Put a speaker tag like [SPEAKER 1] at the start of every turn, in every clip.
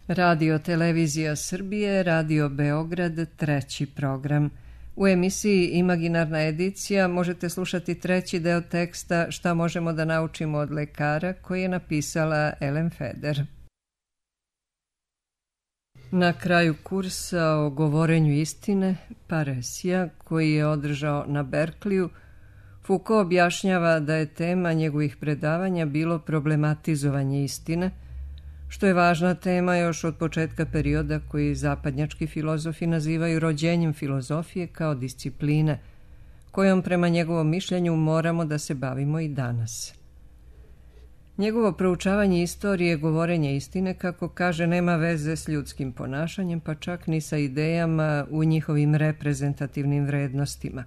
[SPEAKER 1] Radio Televizija Srbije, Radio Beograd, treći program. U emisiji Imaginarna edicija možete slušati treći deo teksta Šta možemo da naučimo od lekara koji je napisala Ellen Feder. Na kraju kursa o govorenju istine, paresija, koji je održao na Berkliju, Foucault objašnjava da je tema njegovih predavanja bilo problematizovanje istine, što je važna tema još od početka perioda koji zapadnjački filozofi nazivaju rođenjem filozofije kao discipline, kojom prema njegovom mišljenju moramo da se bavimo i danas. Njegovo proučavanje istorije govorenja istine, kako kaže, nema veze s ljudskim ponašanjem, pa čak ni sa idejama u njihovim reprezentativnim vrednostima.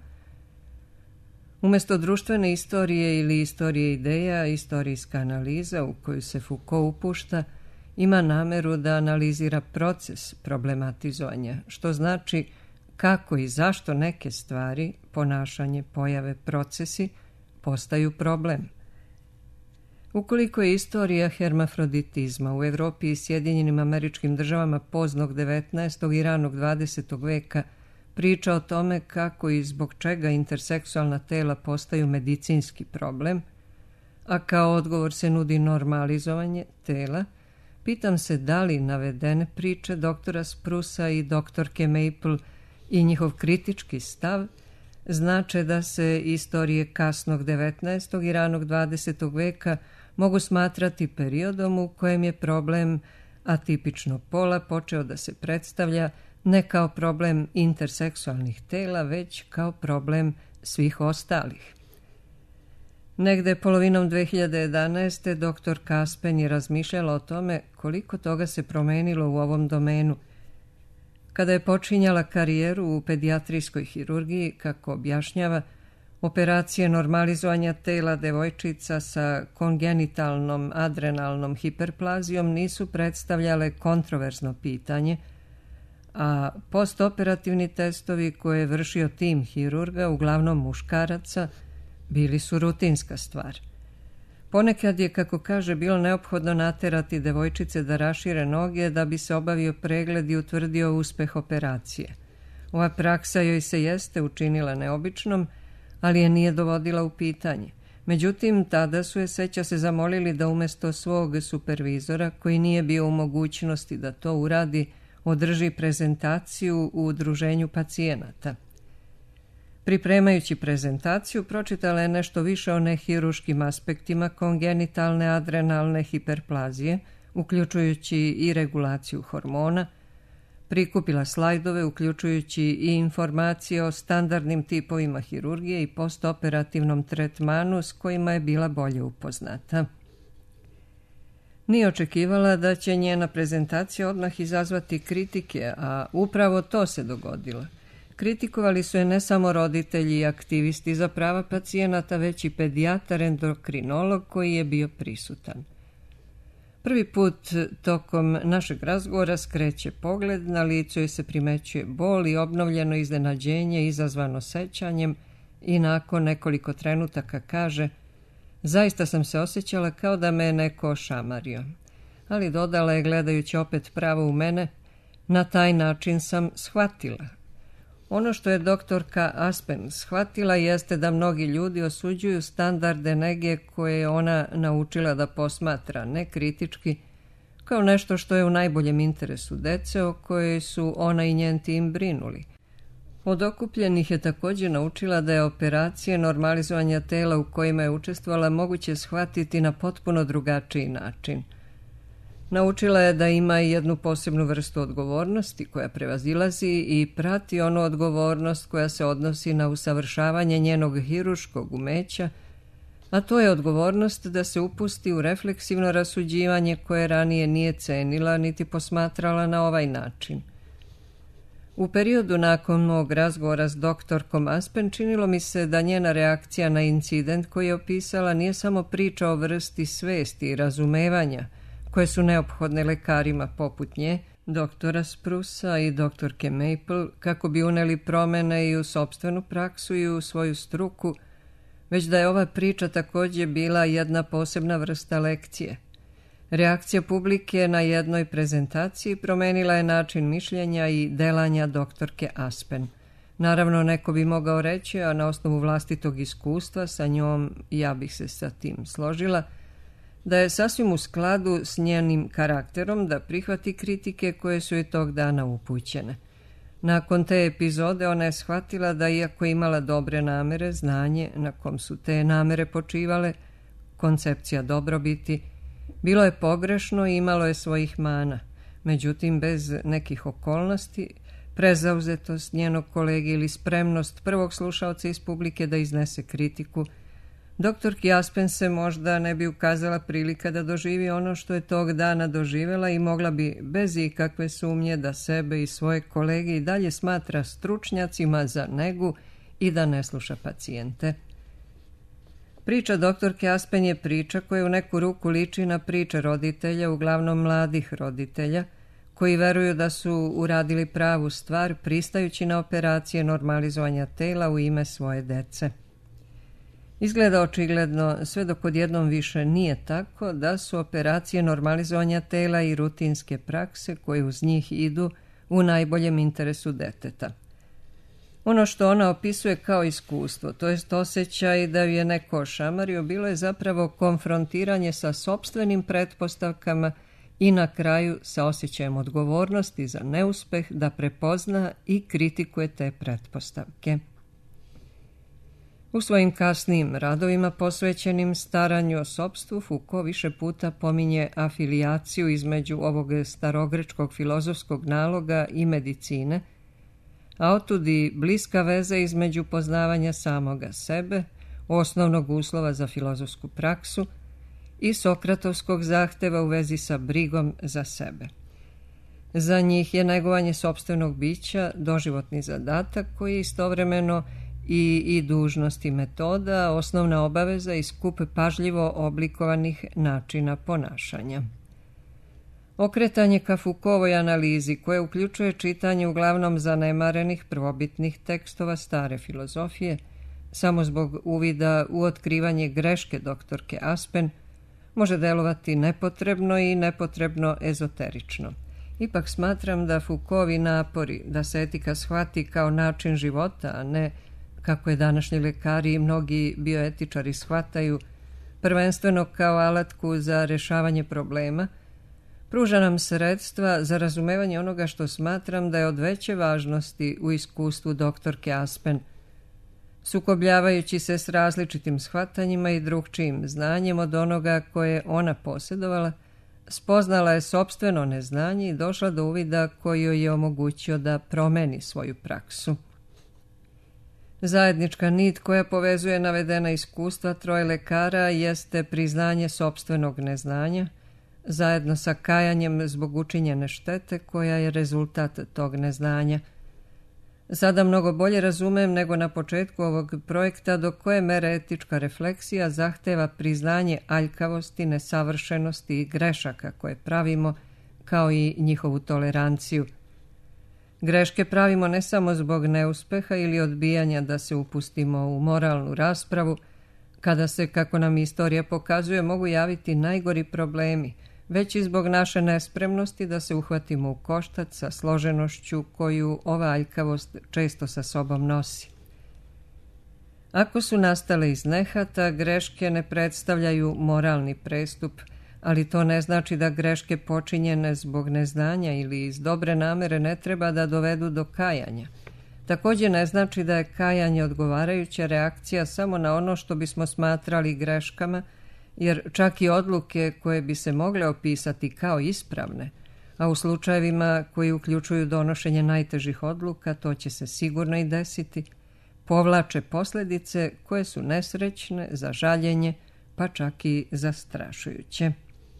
[SPEAKER 1] Umesto društvene istorije ili istorije ideja, istorijska analiza u koju se Foucault upušta ima nameru da analizira proces problematizovanja, što znači kako i zašto neke stvari, ponašanje, pojave, procesi postaju problem. Ukoliko je istorija hermafroditizma u Evropi i Sjedinjenim Američkim Državama poznog 19. i ranog 20. veka priča o tome kako i zbog čega interseksualna tela postaju medicinski problem, a kao odgovor se nudi normalizovanje tela, pitam se da li navedene priče doktora Sprusa i doktorke Maple i njihov kritički stav znače da se istorije kasnog 19. i ranog 20. veka mogu smatrati periodom u kojem je problem atipičnog pola počeo da se predstavlja ne kao problem interseksualnih tela, već kao problem svih ostalih. Negde polovinom 2011. dr. Kaspen je razmišljala o tome koliko toga se promenilo u ovom domenu. Kada je počinjala karijeru u pedijatrijskoj hirurgiji, kako objašnjava, operacije normalizovanja tela devojčica sa kongenitalnom adrenalnom hiperplazijom nisu predstavljale kontroverzno pitanje, a postoperativni testovi koje je vršio tim hirurga, uglavnom muškaraca, bili su rutinska stvar. Ponekad je, kako kaže, bilo neophodno naterati devojčice da rašire noge da bi se obavio pregled i utvrdio uspeh operacije. Ova praksa joj se jeste učinila neobičnom, ali je nije dovodila u pitanje. Međutim, tada su je, seća se, zamolili da umesto svog supervizora, koji nije bio u mogućnosti da to uradi, održi prezentaciju u udruženju pacijenata. Pripremajući prezentaciju, pročitala je nešto više o nehiruškim aspektima kongenitalne adrenalne hiperplazije, uključujući i regulaciju hormona, prikupila slajdove uključujući i informacije o standardnim tipovima hirurgije i postoperativnom tretmanu s kojima je bila bolje upoznata. Nije očekivala da će njena prezentacija odmah izazvati kritike, a upravo to se dogodilo. Kritikovali su je ne samo roditelji i aktivisti za prava pacijenata, već i pedijatar endokrinolog koji je bio prisutan. Prvi put tokom našeg razgovora skreće pogled, na licu joj se primećuje bol i obnovljeno iznenađenje izazvano sećanjem i nakon nekoliko trenutaka kaže: zaista sam se osjećala kao da me je neko ošamario. Ali dodala je, gledajući opet pravo u mene, na taj način sam shvatila. Ono što je doktorka Aspen shvatila jeste da mnogi ljudi osuđuju standarde nege koje je ona naučila da posmatra nekritički, kao nešto što je u najboljem interesu dece o kojoj su ona i njen tim brinuli. Od okupljenih je također naučila da je operacije normalizovanja tela u kojima je učestvovala moguće shvatiti na potpuno drugačiji način. Naučila je da ima i jednu posebnu vrstu odgovornosti koja prevazilazi i prati onu odgovornost koja se odnosi na usavršavanje njenog hiruškog umeća, a to je odgovornost da se upusti u refleksivno rasuđivanje koje ranije nije cenila niti posmatrala na ovaj način. U periodu nakon mog razgovora s doktorkom Aspen činilo mi se da njena reakcija na incident koji je opisala nije samo priča o vrsti svesti i razumevanja koje su neophodne lekarima poput nje, doktora Sprusa i doktorke Maple, kako bi uneli promene i u sopstvenu praksu i u svoju struku, već da je ova priča također bila jedna posebna vrsta lekcije. Reakcija publike na jednoj prezentaciji promenila je način mišljenja i delanja doktorke Aspen. Naravno, neko bi mogao reći, a na osnovu vlastitog iskustva sa njom ja bih se sa tim složila, da je sasvim u skladu s njenim karakterom da prihvati kritike koje su joj tog dana upućene. Nakon te epizode ona je shvatila da iako je imala dobre namere, znanje na kom su te namere počivale, koncepcija dobrobiti, bilo je pogrešno i imalo je svojih mana. Međutim, bez nekih okolnosti, prezauzetost njenog kolege ili spremnost prvog slušaoca iz publike da iznese kritiku, doktorki Aspen se možda ne bi ukazala prilika da doživi ono što je tog dana doživjela i mogla bi bez ikakve sumnje da sebe i svoje kolege i dalje smatra stručnjacima za negu i da ne sluša pacijente. Priča doktorke Aspen je priča koja u neku ruku liči na priče roditelja, uglavnom mladih roditelja, koji veruju da su uradili pravu stvar pristajući na operacije normalizovanja tela u ime svoje dece. Izgleda očigledno, sve dok odjednom više nije tako, da su operacije normalizovanja tela i rutinske prakse koje uz njih idu u najboljem interesu deteta. Ono što ona opisuje kao iskustvo, to jest osjećaj da ju je neko ošamario, bilo je zapravo konfrontiranje sa sopstvenim pretpostavkama i na kraju sa osjećajem odgovornosti za neuspeh da prepozna i kritikuje te pretpostavke. U svojim kasnijim radovima posvećenim staranju o sopstvu, Foucault više puta pominje afilijaciju između ovog starogrečkog filozofskog naloga i medicine, a otud i bliska veza između poznavanja samoga sebe, osnovnog uslova za filozofsku praksu, i sokratovskog zahteva u vezi sa brigom za sebe. Za njih je negovanje sopstvenog bića doživotni zadatak koji je istovremeno i dužnost i metoda, osnovna obaveza i skup pažljivo oblikovanih načina ponašanja. Okretanje ka Foucaultovoj analizi, koje uključuje čitanje uglavnom zanemarenih prvobitnih tekstova stare filozofije, samo zbog uvida u otkrivanje greške doktorke Aspen, može delovati nepotrebno i nepotrebno ezoterično. Ipak smatram da Foucaultovi napori da se etika shvati kao način života, a ne, kako je današnji lekari i mnogi bioetičari shvataju, prvenstveno kao alatku za rješavanje problema, pruža nam sredstva za razumevanje onoga što smatram da je od veće važnosti u iskustvu doktorke Aspen, sukobljavajući se s različitim shvatanjima i drugčijim znanjem od onoga koje ona posjedovala, spoznala je sopstveno neznanje i došla do uvida koji joj je omogućio da promeni svoju praksu. Zajednička nit koja povezuje navedena iskustva troje lekara jeste priznanje sopstvenog neznanja, zajedno sa kajanjem zbog učinjene štete koja je rezultat tog neznanja. Sada mnogo bolje razumem nego na početku ovog projekta do koje mere etička refleksija zahteva priznanje aljkavosti, nesavršenosti i grešaka koje pravimo, kao i njihovu toleranciju. Greške pravimo ne samo zbog neuspeha ili odbijanja da se upustimo u moralnu raspravu, kada se, kako nam istorija pokazuje, mogu javiti najgori problemi, već i zbog naše nespremnosti da se uhvatimo u koštac sa složenošću koju ova aljkavost često sa sobom nosi. Ako su nastale iz nehata, greške ne predstavljaju moralni prestup, ali to ne znači da greške počinjene zbog neznanja ili iz dobre namere ne treba da dovedu do kajanja. Također ne znači da je kajanje odgovarajuća reakcija samo na ono što bismo smatrali greškama, jer čak i odluke koje bi se mogle opisati kao ispravne, a u slučajevima koji uključuju donošenje najtežih odluka, to će se sigurno i desiti, povlače posljedice koje su nesrećne, za žaljenje, pa čak i zastrašujuće.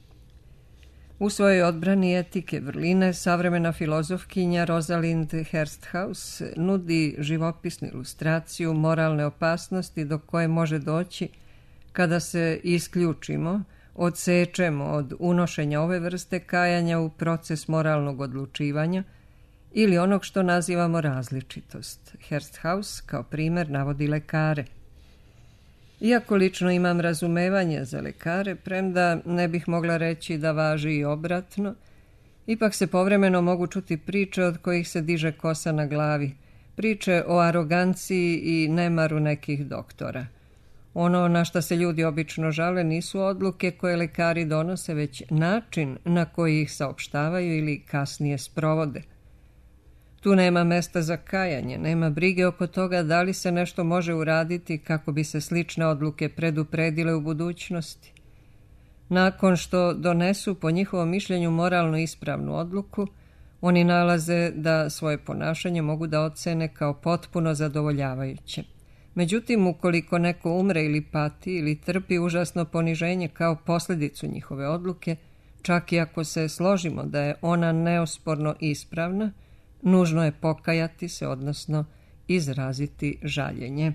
[SPEAKER 1] U svojoj odbrani etike vrline savremena filozofkinja Rosalind Hersthaus nudi živopisnu ilustraciju moralne opasnosti do koje može doći kada se isključimo, odsečemo od unošenja ove vrste kajanja u proces moralnog odlučivanja ili onog što nazivamo različitost. Hersthaus kao primjer navodi lekare. Iako lično imam razumevanje za lekare, premda ne bih mogla reći da važi i obratno, ipak se povremeno mogu čuti priče od kojih se diže kosa na glavi, priče o aroganciji i nemaru nekih doktora. Ono na šta se ljudi obično žale nisu odluke koje lekari donose, već način na koji ih saopštavaju ili kasnije sprovode. Tu nema mesta za kajanje, nema brige oko toga da li se nešto može uraditi kako bi se slične odluke predupredile u budućnosti. Nakon što donesu po njihovom mišljenju moralno ispravnu odluku, oni nalaze da svoje ponašanje mogu da ocene kao potpuno zadovoljavajuće. Međutim, ukoliko neko umre ili pati ili trpi užasno poniženje kao posljedicu njihove odluke, čak i ako se složimo da je ona neosporno ispravna, nužno je pokajati se, odnosno izraziti žaljenje.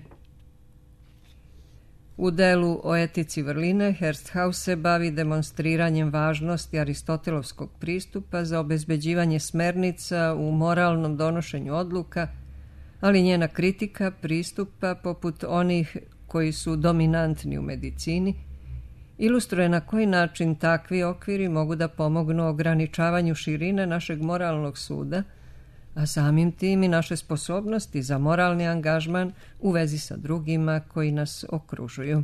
[SPEAKER 1] U delu o etici vrline Hersthaus se bavi demonstriranjem važnosti aristotelovskog pristupa za obezbeđivanje smernica u moralnom donošenju odluka, ali njena kritika pristupa, poput onih koji su dominantni u medicini, ilustruje na koji način takvi okviri mogu da pomognu ograničavanju širine našeg moralnog suda, a samim tim i naše sposobnosti za moralni angažman u vezi sa drugima koji nas okružuju.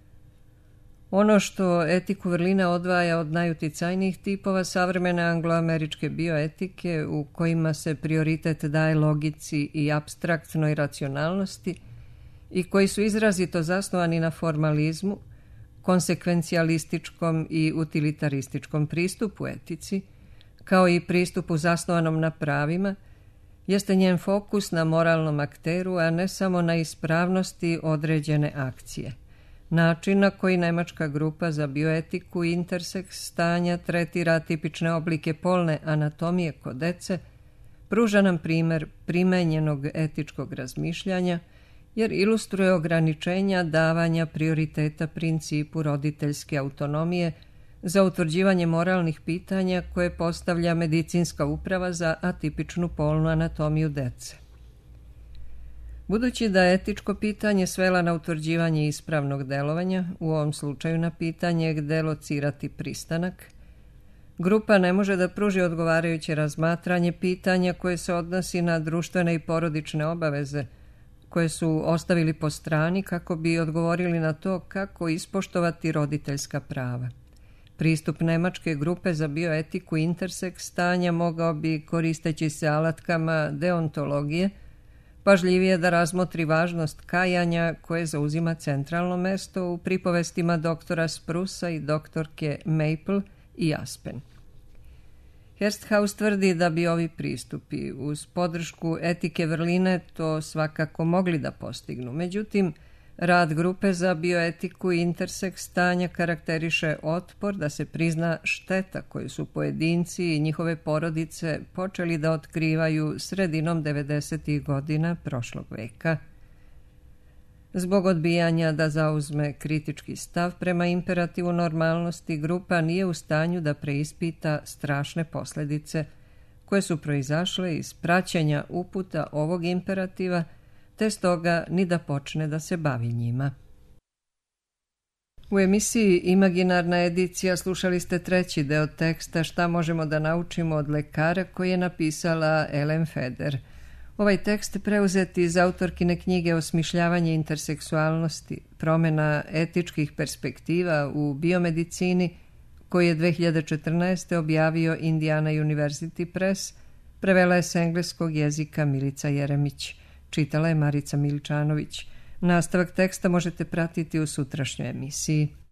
[SPEAKER 1] Ono što etiku vrline odvaja od najuticajnijih tipova savremene angloameričke bioetike, u kojima se prioritet daje logici i apstraktnoj racionalnosti i koji su izrazito zasnovani na formalizmu, konsekvencijalističkom i utilitarističkom pristupu etici, kao i pristupu zasnovanom na pravima, jeste njen fokus na moralnom akteru, a ne samo na ispravnosti određene akcije. Način na koji nemačka grupa za bioetiku Intersex stanja tretira tipične oblike polne anatomije kod dece, pruža nam primer primenjenog etičkog razmišljanja, jer ilustruje ograničenja davanja prioriteta principu roditeljske autonomije za utvrđivanje moralnih pitanja koje postavlja medicinska uprava za atipičnu polnu anatomiju dece. Budući da je etičko pitanje svela na utvrđivanje ispravnog delovanja, u ovom slučaju na pitanje gde locirati pristanak, grupa ne može da pruži odgovarajuće razmatranje pitanja koje se odnosi na društvene i porodične obaveze, koje su ostavili po strani kako bi odgovorili na to kako ispoštovati roditeljska prava. Pristup nemačke grupe za bioetiku Intersex stanja mogao bi, koristeći se alatkama deontologije, pažljivije da razmotri važnost kajanja koje zauzima centralno mesto u pripovestima doktora Sprusa i doktorke Maple i Aspen. Hersthaus tvrdi da bi ovi pristupi uz podršku etike vrline to svakako mogli da postignu. Međutim, rad grupe za bioetiku i Intersex stanja karakteriše otpor da se prizna šteta koju su pojedinci i njihove porodice počeli da otkrivaju sredinom 90. godina prošlog veka. Zbog odbijanja da zauzme kritički stav prema imperativu normalnosti, grupa nije u stanju da preispita strašne posljedice koje su proizašle iz praćenja uputa ovog imperativa, te stoga ni da počne da se bavi njima. U emisiji Imaginarna edicija slušali ste treći deo teksta Šta možemo da naučimo od lekara koji je napisala Ellen Feder. Ovaj tekst preuzet iz autorkine knjige Osmišljavanje interseksualnosti, promjena etičkih perspektiva u biomedicini, koji je 2014. objavio Indiana University Press, prevela je s engleskog jezika Milica Jeremić. Čitala je Marica Miličanović. Nastavak teksta možete pratiti u sutrašnjoj emisiji.